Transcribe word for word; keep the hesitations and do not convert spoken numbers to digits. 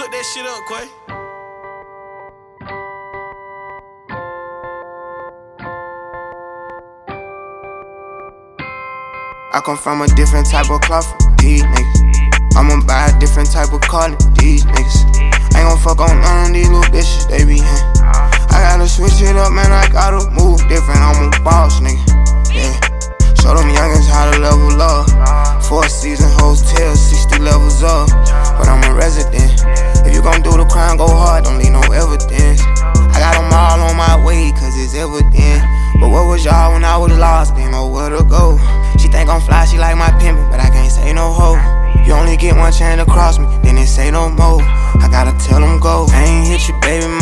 Cook that shit up, Quay. I come from a different type of cloth from these niggas. I'ma buy a different type of car than these niggas. Ain't gon' fuck on none of these little bitches, they be in. I gotta switch it up, man, I gotta move different. I'm a boss, nigga, yeah. Show them youngins how to level up. Four season hotel, sixty levels up. But I'm a resident. If you gon' do the crime, go hard, don't leave no evidence. I got them all on my way, cause it's evident. But what was y'all when I was lost, didn't know where to go. She think I'm fly, she like my pimpin', but I can't say no hoe. You only get one chance to cross me, then they say no more. I gotta tell them go. I ain't hit you, baby,